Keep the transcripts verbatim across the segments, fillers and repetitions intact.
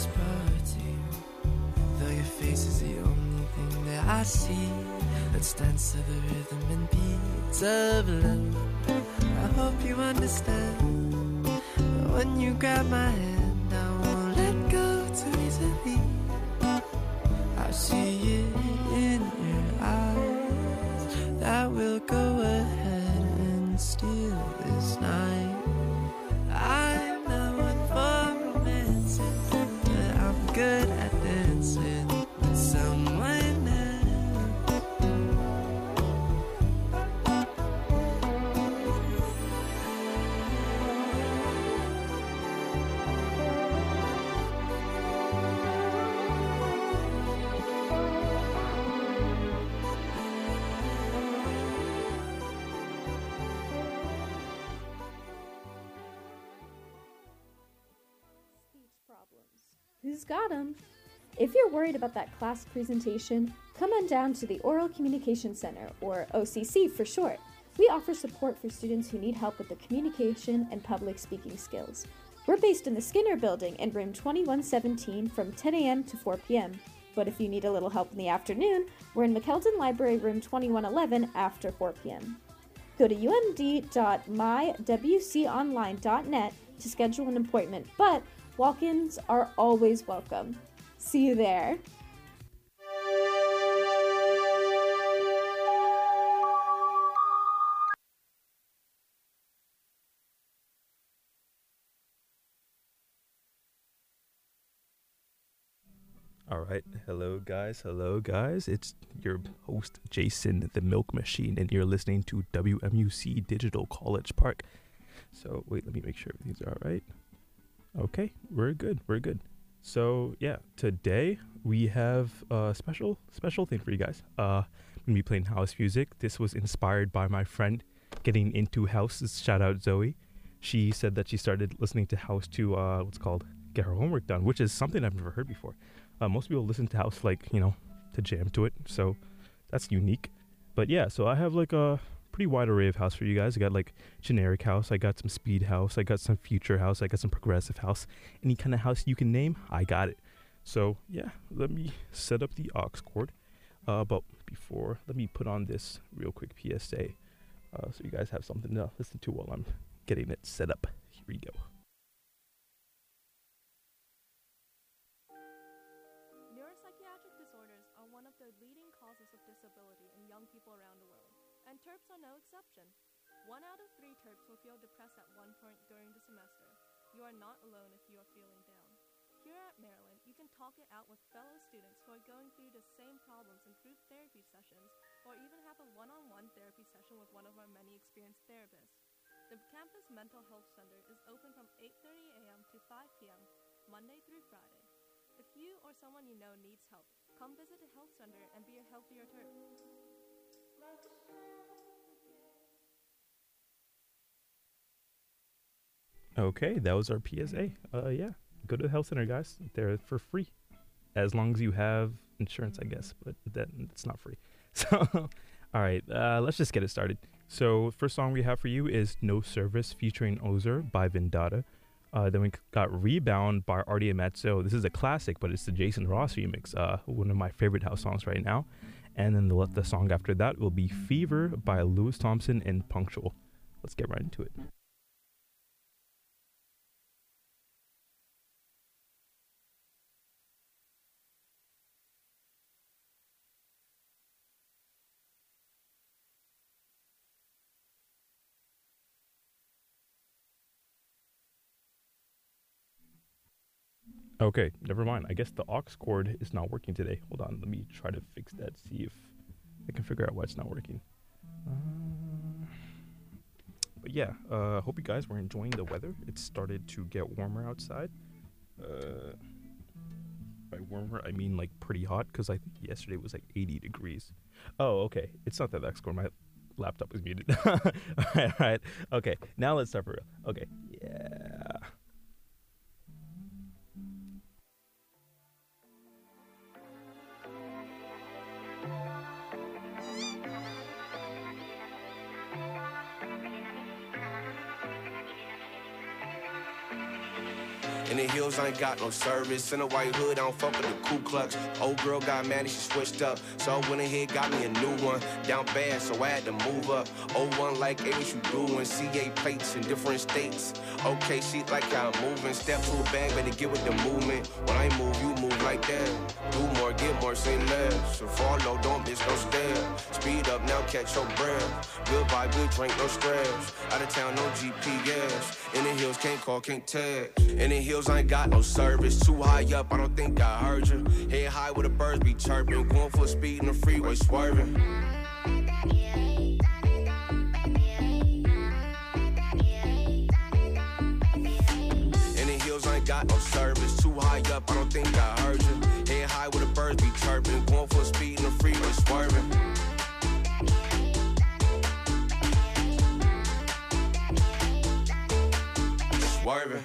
party. Though your face is the only thing that I see. Let's dance to the rhythm and beats of love. I hope you understand that when you grab my hand, I won't let go too easily. I see it in your eyes that we'll go ahead and steal this night. I'm not one for romancing, but I'm good at dancing with someone else. Who's got 'em? If you're worried about that class presentation, come on down to the Oral Communication Center, or O C C for short. We offer support for students who need help with their communication and public speaking skills. We're based in the Skinner Building in room twenty-one seventeen from ten a.m. to four p.m. But if you need a little help in the afternoon, we're in McKeldin Library room twenty-one eleven after four p.m. Go to u m d dot my w c online dot net to schedule an appointment, but walk-ins are always welcome. See you there. All right, hello guys, hello guys. It's your host Jason, the Milk Machine, and you're listening to W M U C Digital College Park. So wait, let me make sure everything's all right. Okay, we're good, we're good. So yeah, today we have a special, special thing for you guys. Uh, I'm gonna be playing house music. This was inspired by my friend getting into house. Shout out Zoe. She said that she started listening to house to uh, what's called get her homework done, which is something I've never heard before. Uh, most people listen to house like, you know, to jam to it. So that's unique. But yeah, so I have like a pretty wide array of house for you guys. I got like generic house, I got some speed house, I got some future house, I got some progressive house. Any kind of house you can name, I got it. So yeah, let me set up the aux cord. Uh, but before, let me put on this real quick P S A, uh, so you guys have something to listen to while I'm getting it set up. Here we go. Neuropsychiatric disorders are one of the leading causes of disability in young people around the world. And Terps are no exception. One out of three Terps will feel depressed at one point during the semester. You are not alone if you are feeling down. Here at Maryland, you can talk it out with fellow students who are going through the same problems in group therapy sessions, or even have a one-on-one therapy session with one of our many experienced therapists. The campus mental health center is open from eight thirty a.m. to five p.m., Monday through Friday. If you or someone you know needs help, come visit the health center and be a healthier Terp. Okay, that was our P S A. Uh, yeah, go to the health center, guys. They're for free, as long as you have insurance, I guess. But that it's not free. So, all right, uh, let's just get it started. So, first song we have for you is "No Service" featuring Ozer by Vendetta. Uh, then we got "Rebound" by Artie Amatzo. This is a classic, but it's the Jason Ross remix. Uh, one of my favorite house songs right now. And then the, the song after that will be "Fever" by Louis Thompson and Punctual. Let's get right into it. Okay, never mind. I guess the aux cord is not working today. Hold on, let me try to fix that, see if I can figure out why it's not working. Uh, but yeah, uh, hope you guys were enjoying the weather. It started to get warmer outside. Uh, by warmer, I mean like pretty hot, because I think yesterday was like eighty degrees. Oh, okay. It's not that aux cord. My laptop is muted. all right, all right. Okay, now let's start for real. Okay, yeah. And the hills, I ain't got no service. In a white hood, I don't fuck with the Ku Klux. Old girl got mad and she switched up, so I went ahead, got me a new one. Down bad, so I had to move up. oh one like, hey, what you doing? C A plates in different states. Okay, she like how I'm moving. Step to a bag, better get with the movement. When I move, you move like that. Do more, get more, say less. So follow, don't miss no step. Speed up now, catch your breath. Good vibe, good drink, no stress. Out of town, no G P S. In the hills, can't call, can't text. In the hills, I ain't got no service. Too high up, I don't think I heard you. Head high where the birds be chirping. Going full speed in the freeway, swerving. In the hills, I ain't got no service. Too high up, I don't think I heard you. Head high where the birds be chirping. Going full speed in the freeway, swerving. Swerving.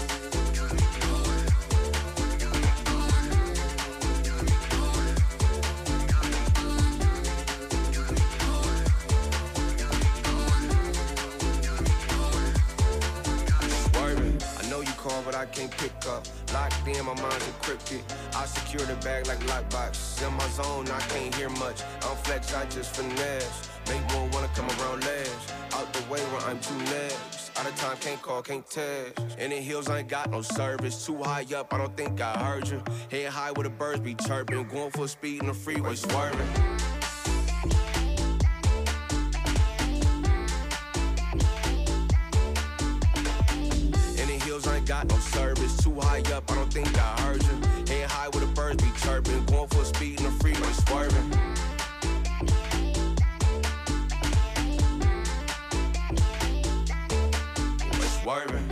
But I can't pick up. Locked in, my mind's encrypted. I secure the bag like lockbox. In my zone, I can't hear much. I'm flex, I just finesse. Make more wanna come around last. Out the way where I'm too next. Out of time, can't call, can't text. In the hills, I ain't got no service. Too high up, I don't think I heard you. Head high where the birds be chirping. Going full speed in the freeway, swerving. I ain't got no service. Too high up, I don't think I heard you. Head high where the birds be chirping. Going full speed in the freeway, swerving. Swerving.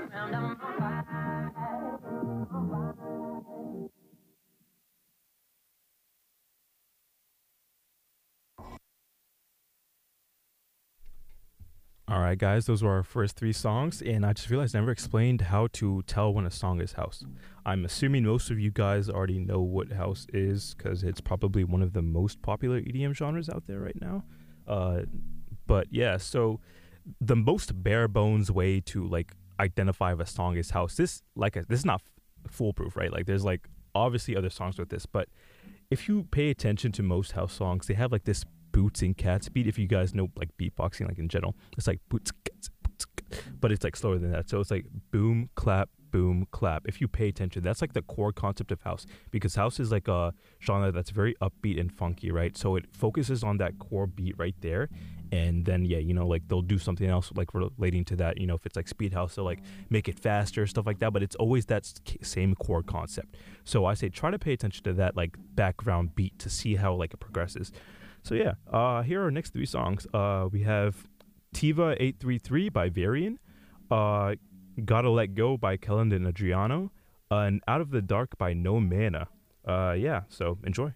All right, guys, those were our first three songs, and I just realized I never explained how to tell when a song is house. I'm assuming most of you guys already know what house is because it's probably one of the most popular E D M genres out there right now. Uh, but yeah, so the most bare bones way to like identify if a song is house, this like a, this is not f- foolproof, right? Like there's like obviously other songs with this, but if you pay attention to most house songs, they have like this boots and cats beat. If you guys know like beatboxing, like in general, it's like boots, cats, boots, but it's like slower than that. So it's like boom, clap, boom, clap. If you pay attention, that's like the core concept of house, because house is like a genre that's very upbeat and funky, right? So it focuses on that core beat right there, and then yeah, you know, like they'll do something else like relating to that. You know, if it's like speed house, they'll like make it faster, stuff like that. But it's always that same core concept. So I say try to pay attention to that like background beat to see how like it progresses. So yeah, uh, here are our next three songs. Uh, we have Tiva eight three three by Varian, uh, Gotta Let Go by Kellen and Adriano, uh, and Out of the Dark by No Mana. Uh, yeah, so enjoy.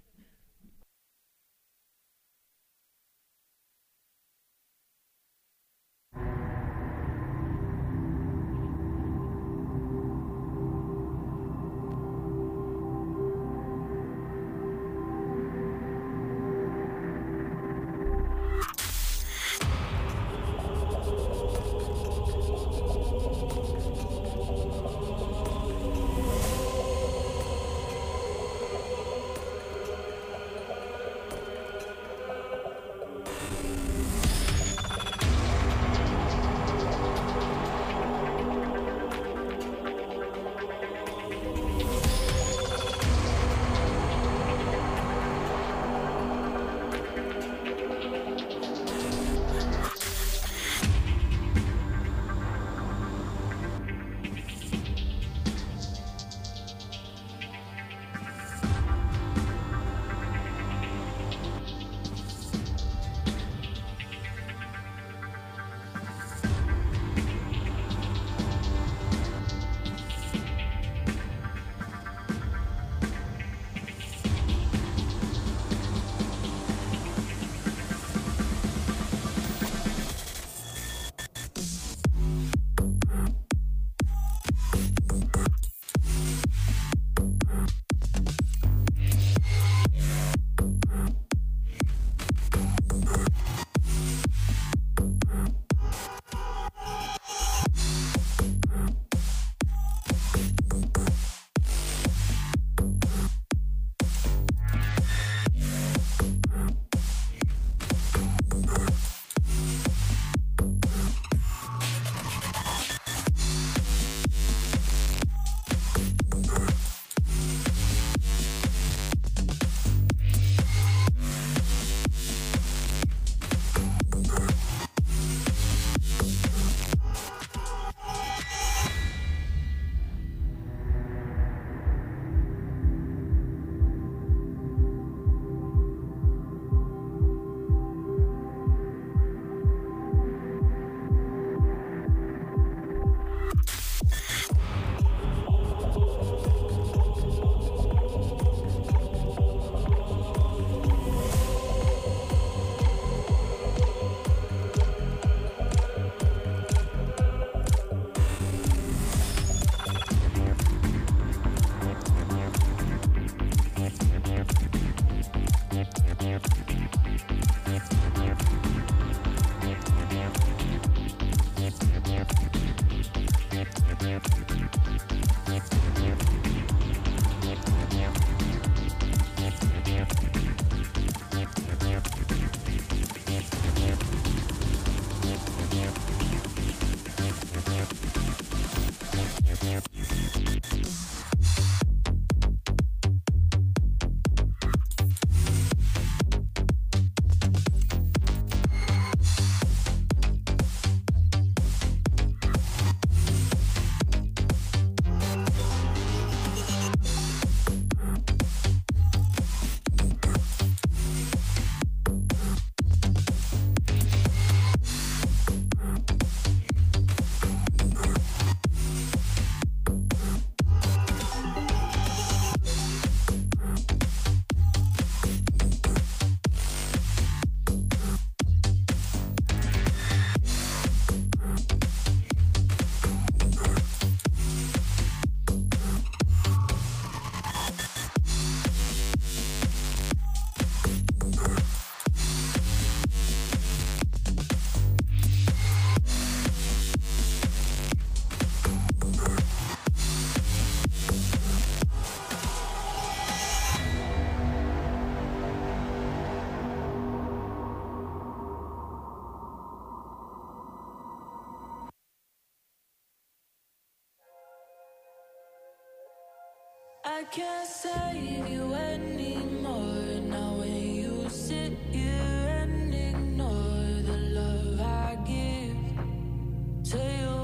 I can't save you anymore. Now when you sit here and ignore the love I give to you,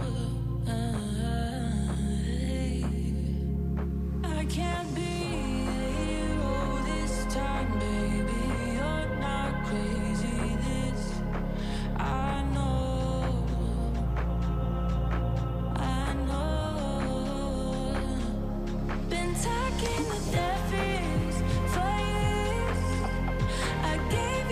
I can't be a hero this time, baby. You're not crazy. This I know, I know. Been talking with dead fiends for years. I gave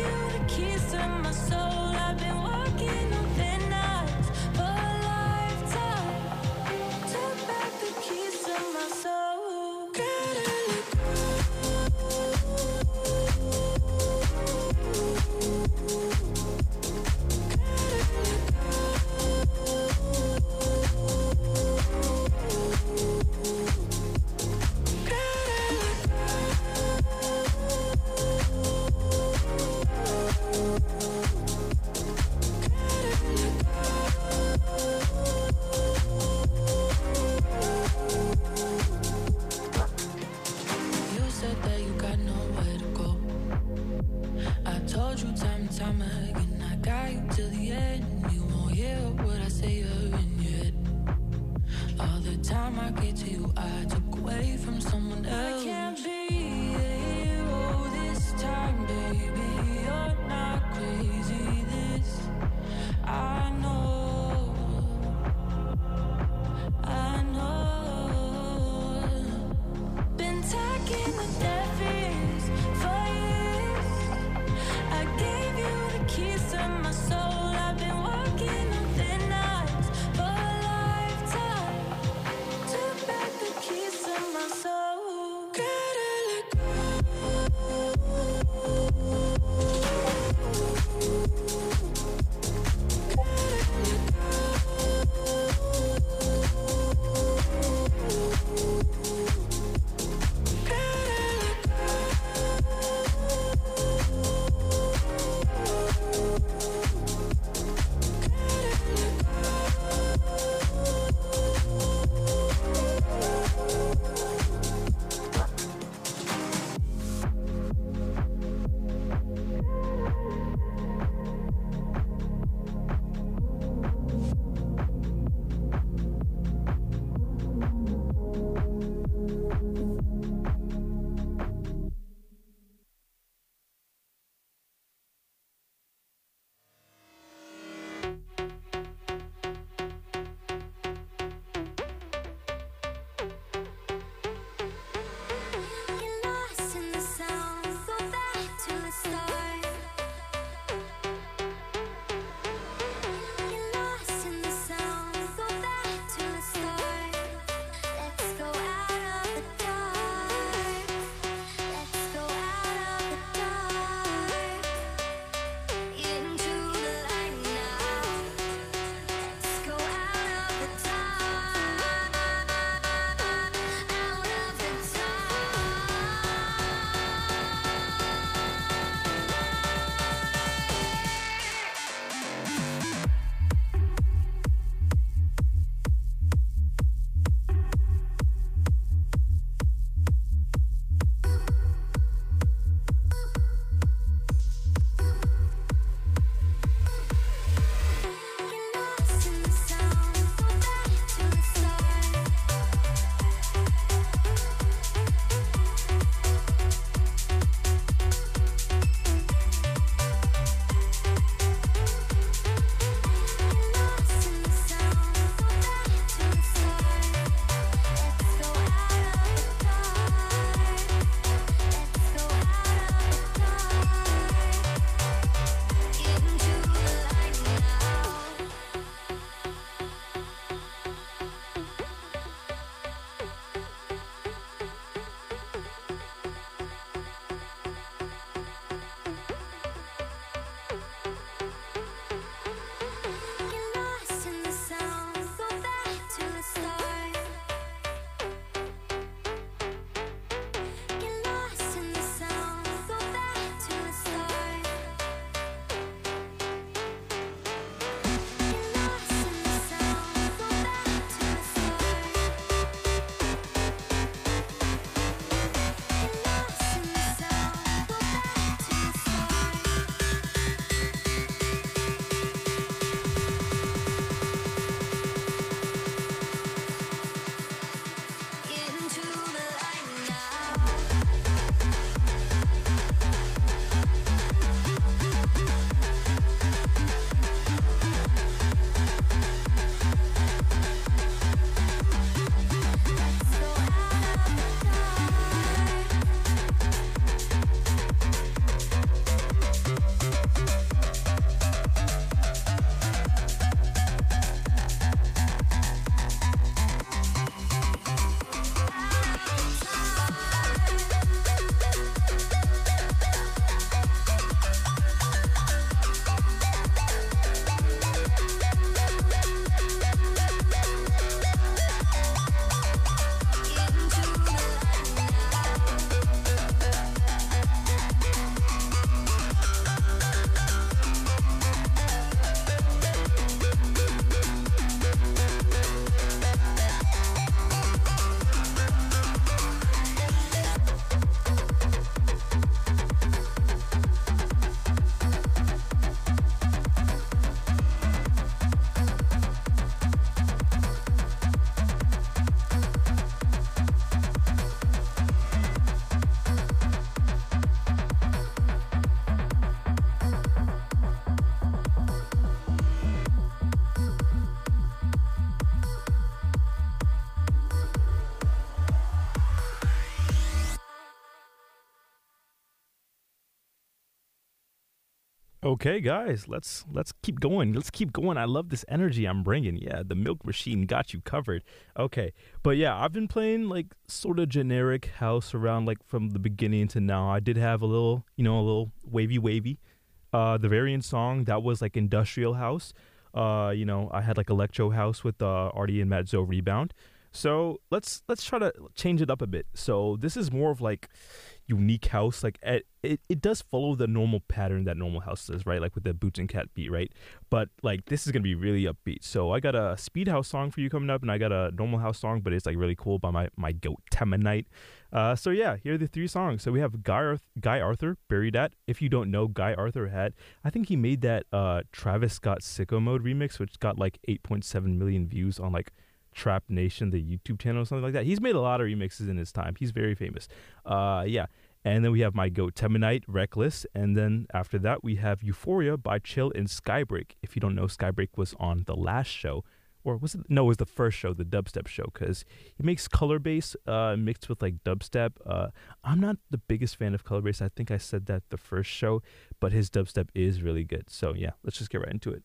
Okay, guys, let's let's keep going. Let's keep going. I love this energy I'm bringing. Yeah, the Milk Machine got you covered. Okay, but yeah, I've been playing like sort of generic house around like from the beginning to now. I did have a little, you know, a little wavy wavy. Uh, the variant song that was like industrial house. Uh, you know, I had like electro house with uh, Artie and Matt Zo Rebound. So let's let's try to change it up a bit. So this is more of like unique house. Like it, it, it does follow the normal pattern that normal house does, right? Like with the Boots and Cat beat, right? But like this is gonna be really upbeat. So I got a speed house song for you coming up, and I got a normal house song, but it's like really cool by my my goat Temanite. Uh, so yeah, here are the three songs. So we have Guy Arth- Guy Arthur, Bury Dat. If you don't know, Guy Arthur had, I think he made that uh Travis Scott Sicko Mode remix, which got like eight point seven million views on like Trap Nation, the YouTube channel, or something like that. He's made a lot of remixes in his time. He's very famous. Uh, yeah. And then we have my goat Temanite, Reckless. And then after that, we have Euphoria by Chill and Skybreak. If you don't know, Skybreak was on the last show. Or was it? No, it was the first show, the dubstep show, because he makes color bass uh, mixed with like dubstep. Uh, I'm not the biggest fan of color bass. I think I said that the first show, but his dubstep is really good. So yeah, let's just get right into it.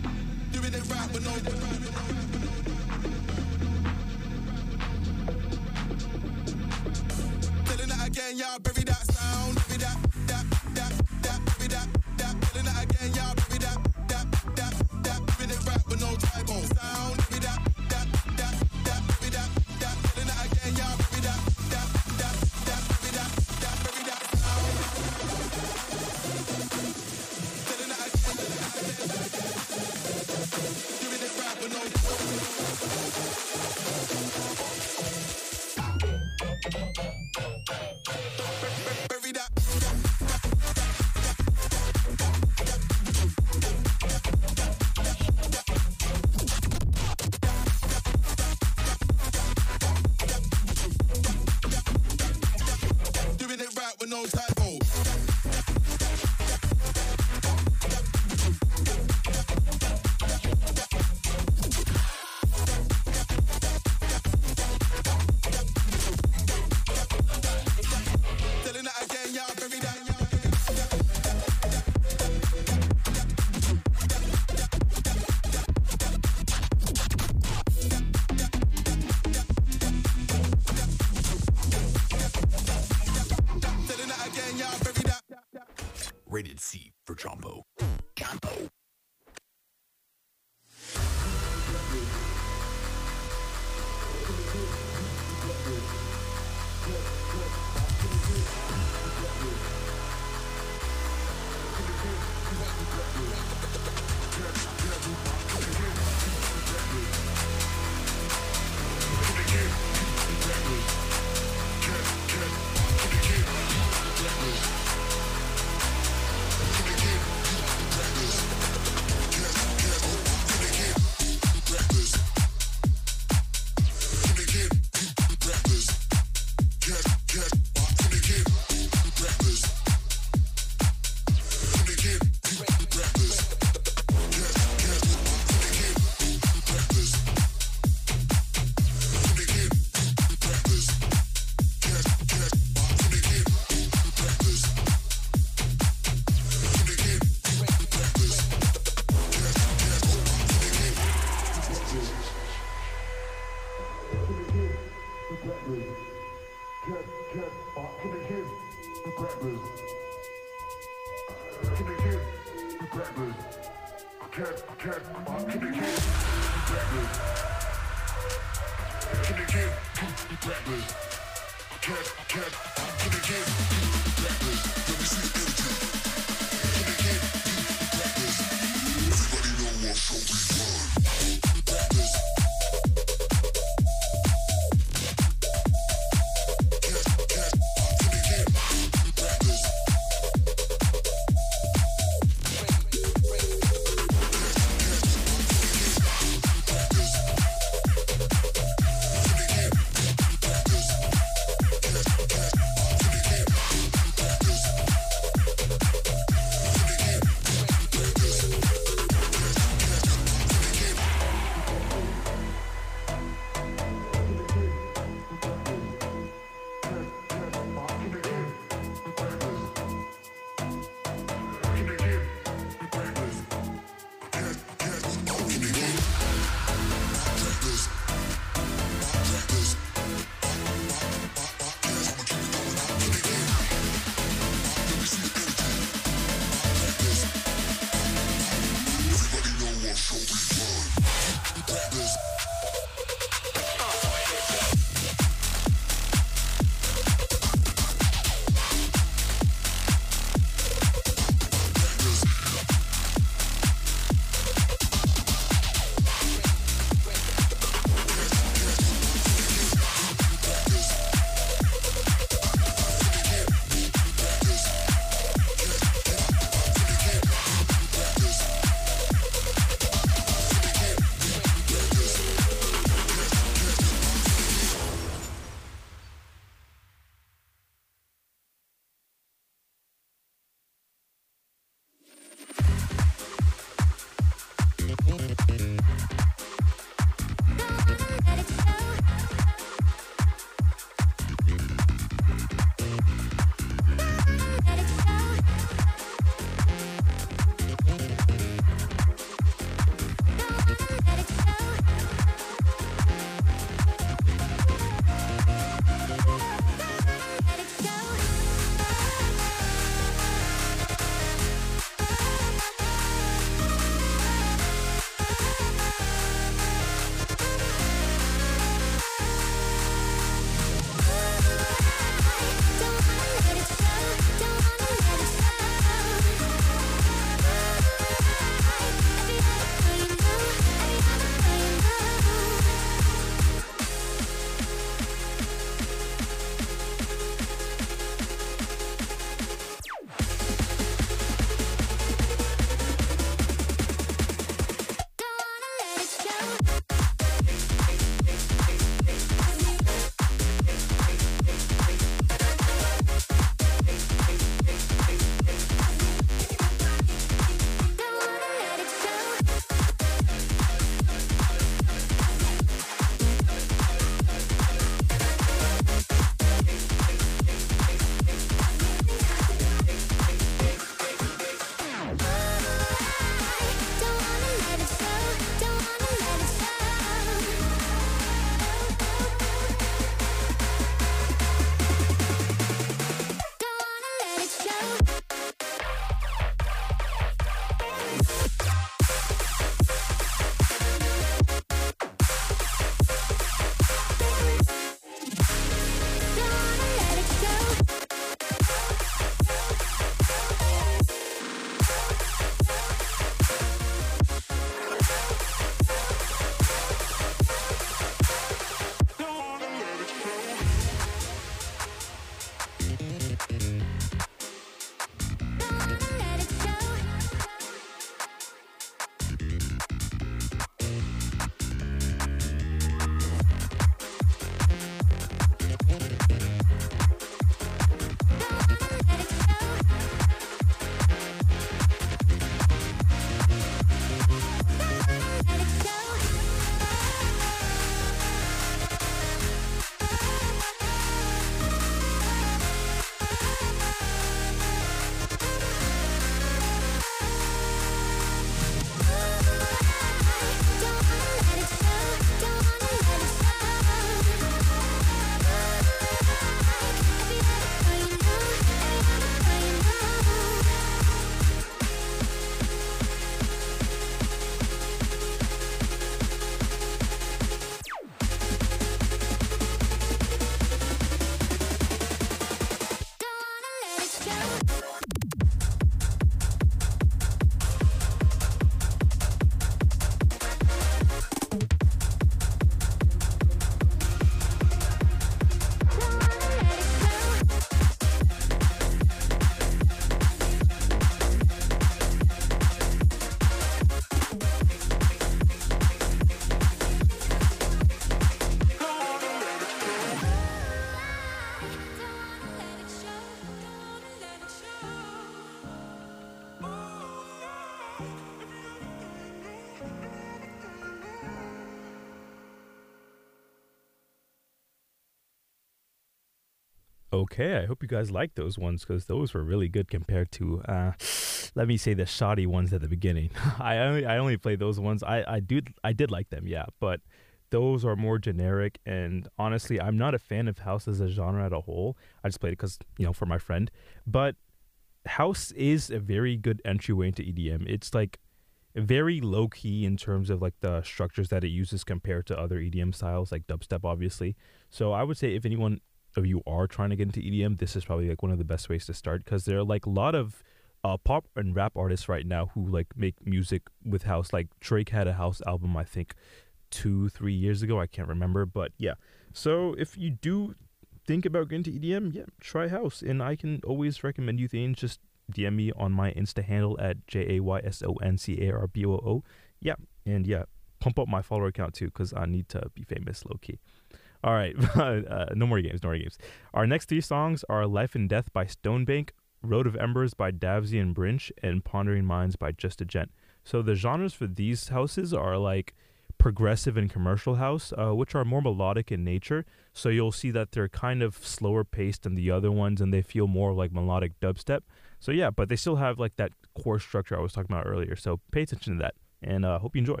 Okay, I hope you guys like those ones because those were really good compared to, uh, let me say, the shoddy ones at the beginning. I only I only played those ones. I I do I did like them, yeah, but those are more generic. And honestly, I'm not a fan of house as a genre as a whole. I just played it because you know for my friend. But house is a very good entryway into E D M. It's like very low key in terms of like the structures that it uses compared to other E D M styles like dubstep, obviously. So I would say if anyone of you are trying to get into E D M, this is probably like one of the best ways to start because there are like a lot of uh, pop and rap artists right now who like make music with house. Like Drake had a house album, I think, two, three years ago. I can't remember, but yeah. So if you do think about getting into E D M, yeah, try house, and I can always recommend you things. Just D M me on my Insta handle at J A Y S O N C A R B O O. Yeah, and yeah, pump up my follower account too because I need to be famous low key. All right, uh, no more games, no more games. Our next three songs are Life and Death by Stonebank, Road of Embers by Davsy and Brinch, and Pondering Minds by Just a Gent. So the genres for these houses are like progressive and commercial house, uh, which are more melodic in nature. So you'll see that they're kind of slower paced than the other ones, and they feel more like melodic dubstep. So yeah, but they still have like that core structure I was talking about earlier. So pay attention to that, and uh, hope you enjoy.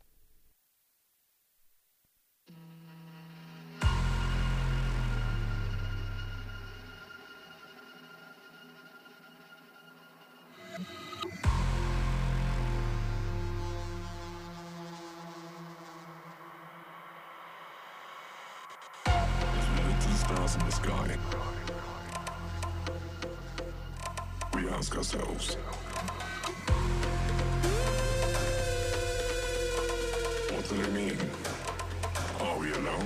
Stars in the sky. We ask ourselves, what do they mean? Are we alone?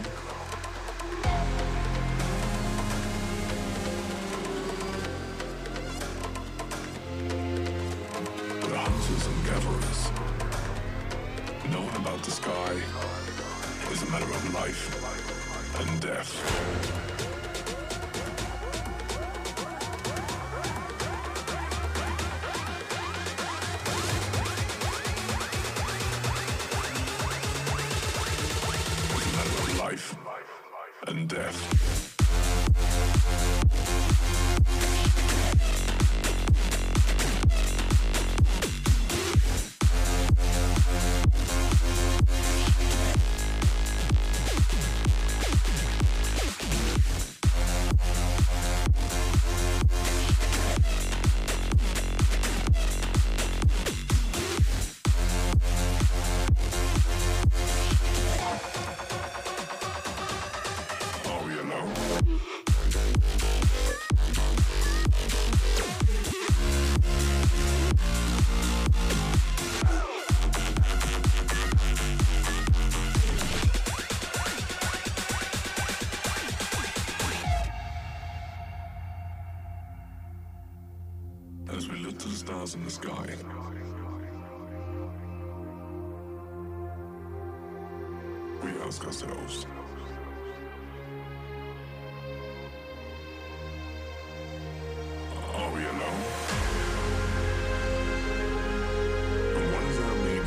The hunters and gatherers. Knowing about the sky is a matter of life and death. And death. As we look to the stars in the sky, we ask ourselves, are we alone? And what does that mean?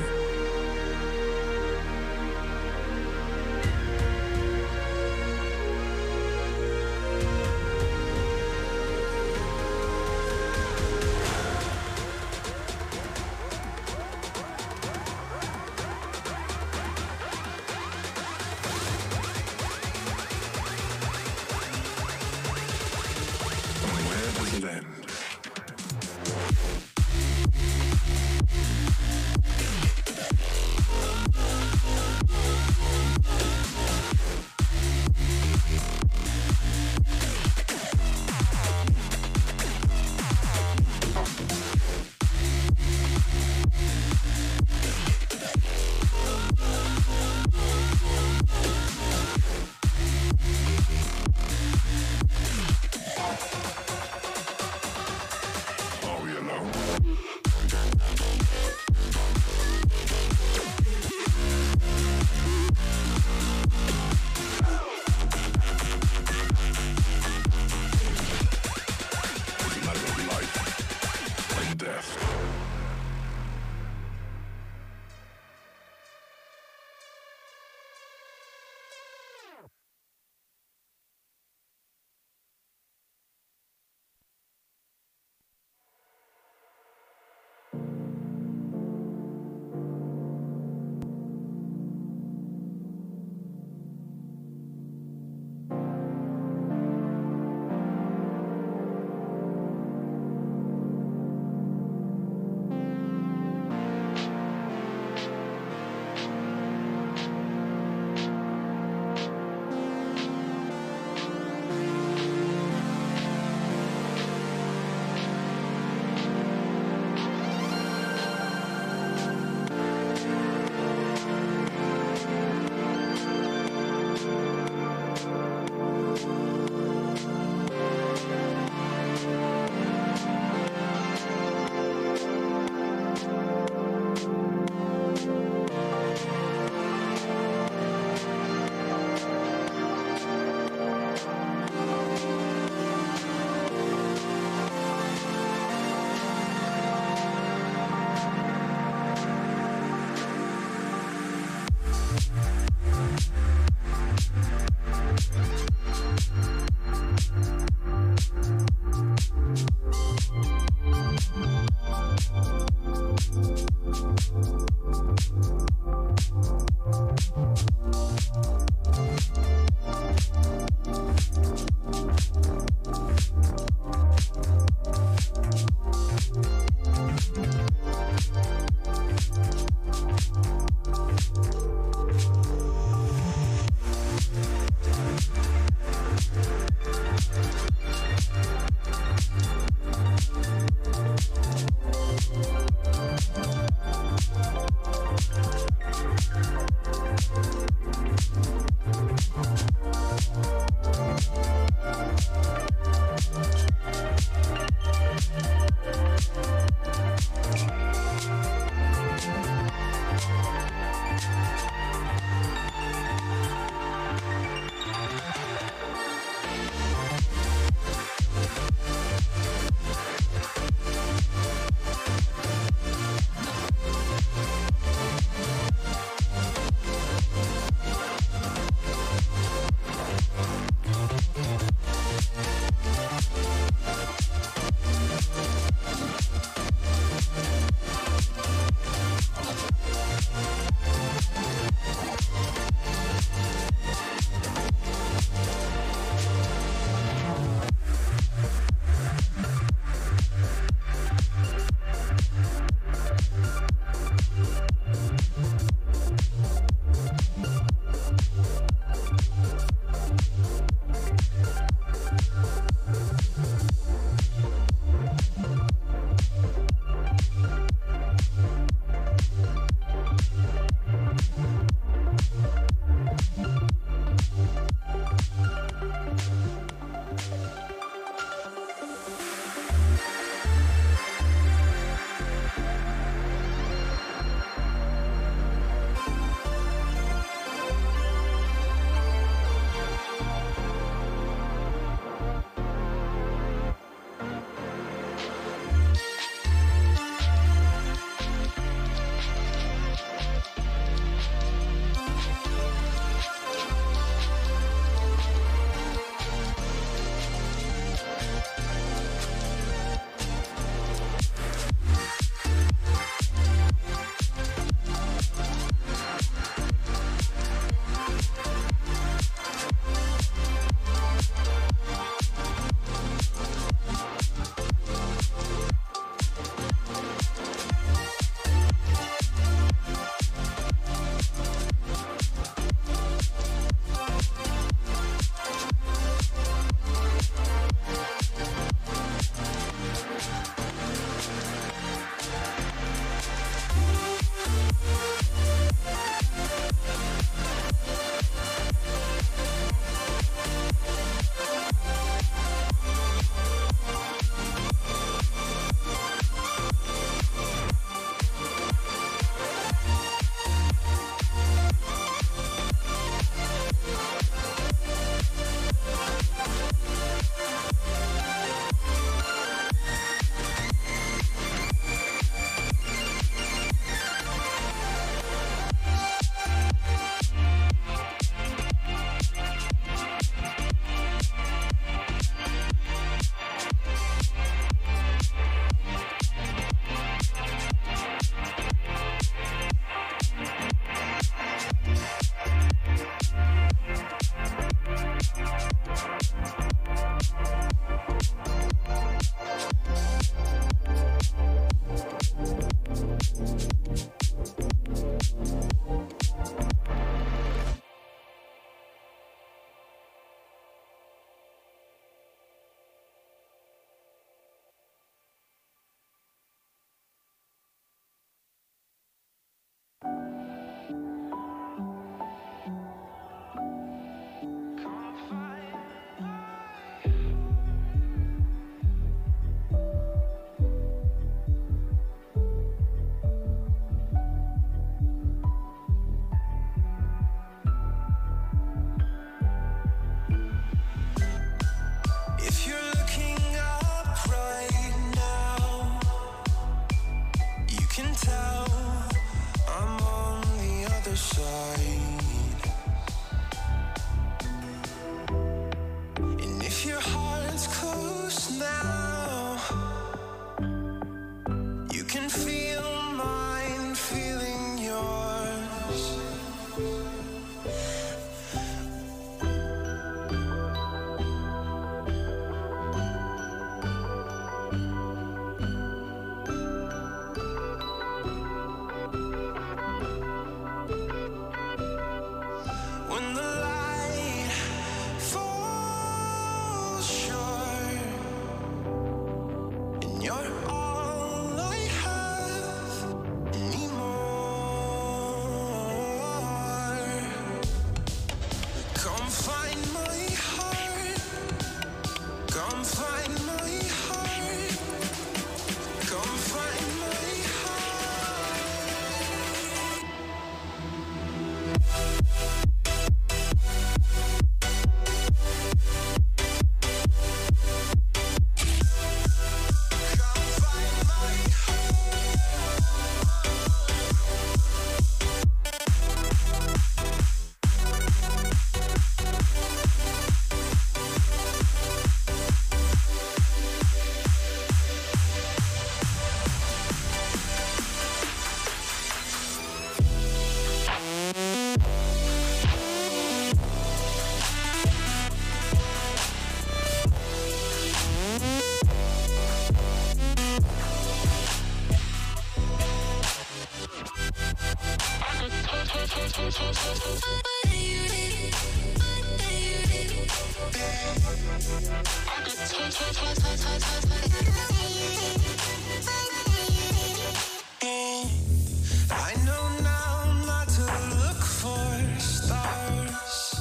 I know now not to look for stars.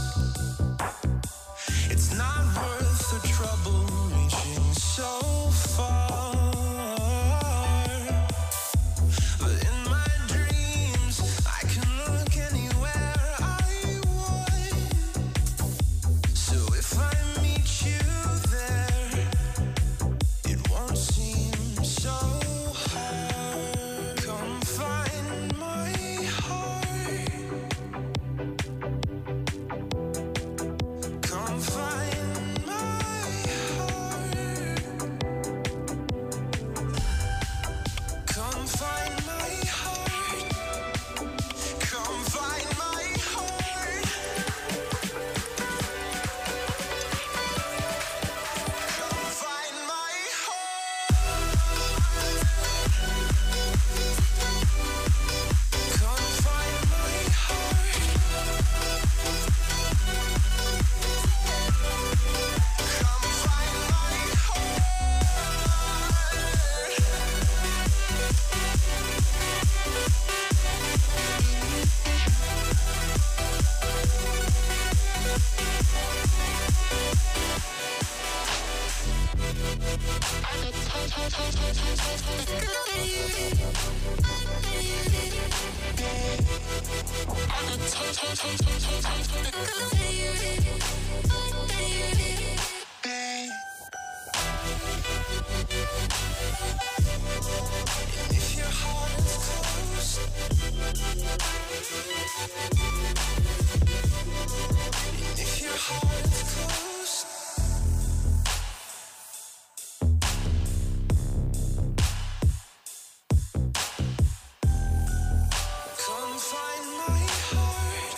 It's not worth the trouble reaching so far. But in my dreams, I can look anywhere I want. So if I meet you there, it won't seem so hard. Come find my heart. Come find my heart. Come find my heart. Come find my heart. Come find my heart. Come find my heart. Come find my If your heart is closed, if your heart is closed, come find my heart.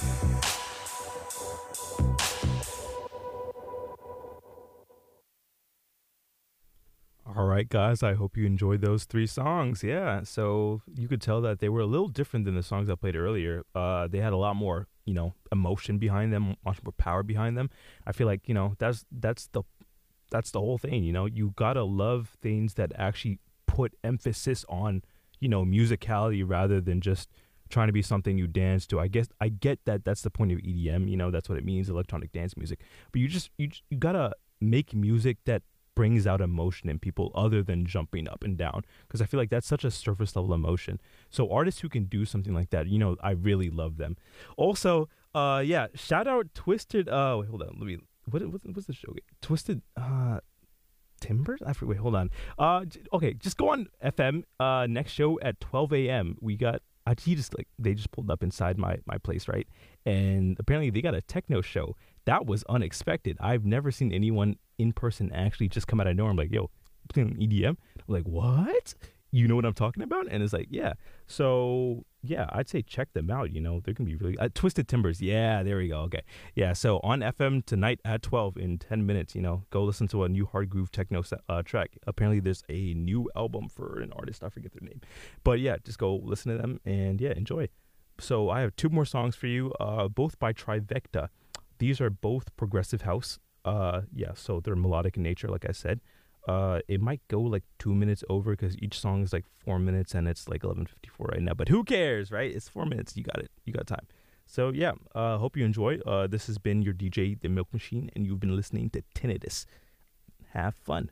All right, guys, I hope you enjoyed those three songs. Yeah, so you could tell that they were a little different than the songs I played earlier. Uh, they had a lot more, you know, emotion behind them, much more power behind them. I feel like, you know, that's that's the that's the whole thing. You know, you gotta love things that actually put emphasis on, you know, musicality rather than just trying to be something you dance to. I guess I get that that's the point of E D M. You know, that's what it means, electronic dance music. But you just you you gotta make music that brings out emotion in people other than jumping up and down, because I feel like that's such a surface level emotion. So artists who can do something like that, you know, I really love them. Also, uh yeah, shout out Twisted uh wait, hold on, let me what what what's the show? Twisted uh Timbers? I forget. Wait, hold on. Uh, j- okay, just go on F M. Uh, next show at twelve a.m. We got. I he just like they just pulled up inside my my place, right? And apparently they got a techno show. That was unexpected. I've never seen anyone in person actually just come out of nowhere. I'm like, yo, playing E D M. I'm like, what? You know what I'm talking about? And it's like, yeah. So yeah, I'd say check them out. You know, they're gonna be really uh, Twisted Timbers. Yeah, there we go. Okay, yeah. So on F M tonight at twelve in ten minutes. You know, go listen to a new hard groove techno set, uh, track. Apparently, there's a new album for an artist. I forget their name, but yeah, just go listen to them and yeah, enjoy. So I have two more songs for you, uh, both by Trivecta. These are both progressive house. Uh, yeah, so they're melodic in nature, like I said. Uh, it might go like two minutes over because each song is like four minutes and it's like eleven fifty-four right now. But who cares, right? It's four minutes. You got it. You got time. So yeah, uh, hope you enjoy. Uh, this has been your D J, The Milk Machine, and you've been listening to Tinnitus. Have fun.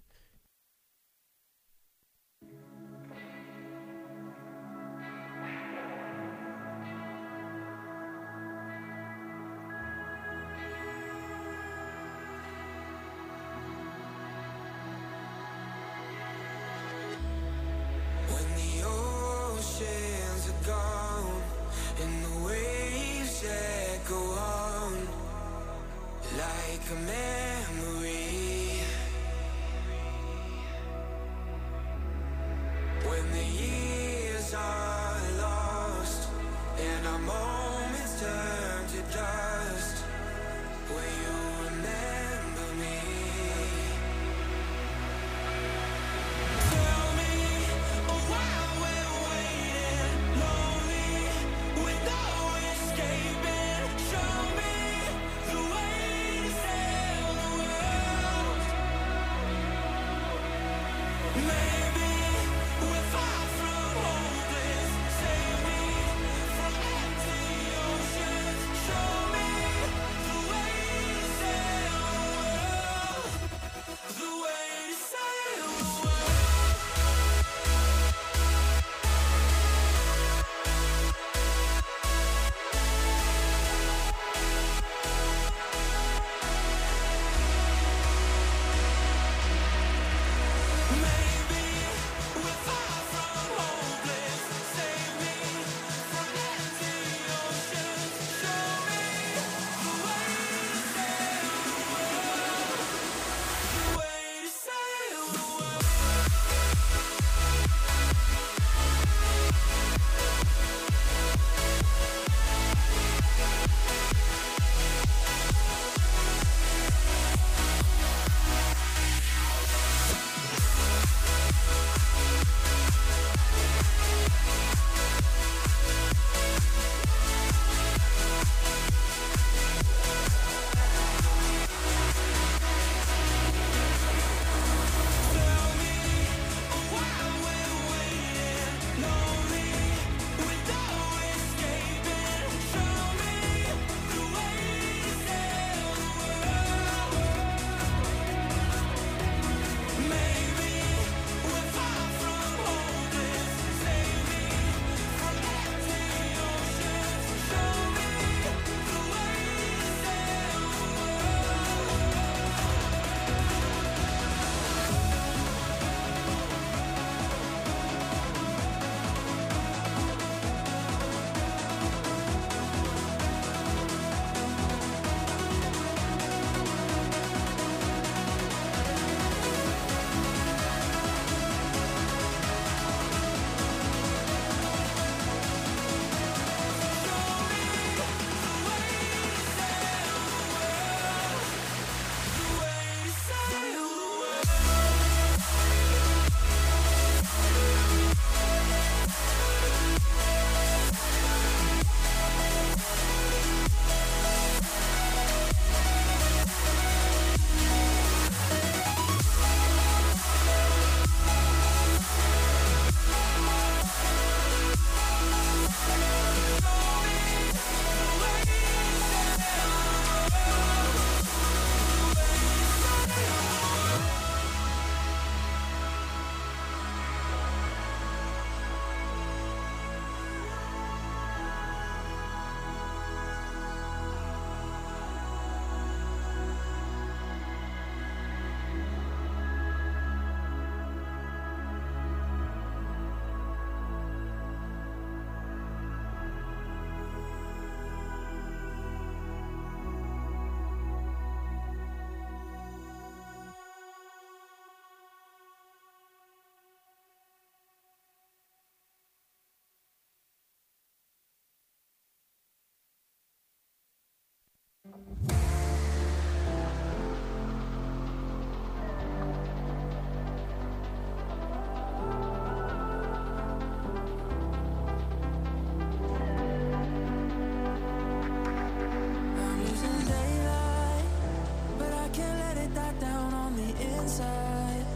I'm losing daylight, but I can't let it die down on the inside.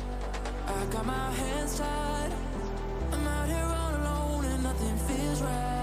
I got my hands tied. I'm out here all alone and nothing feels right.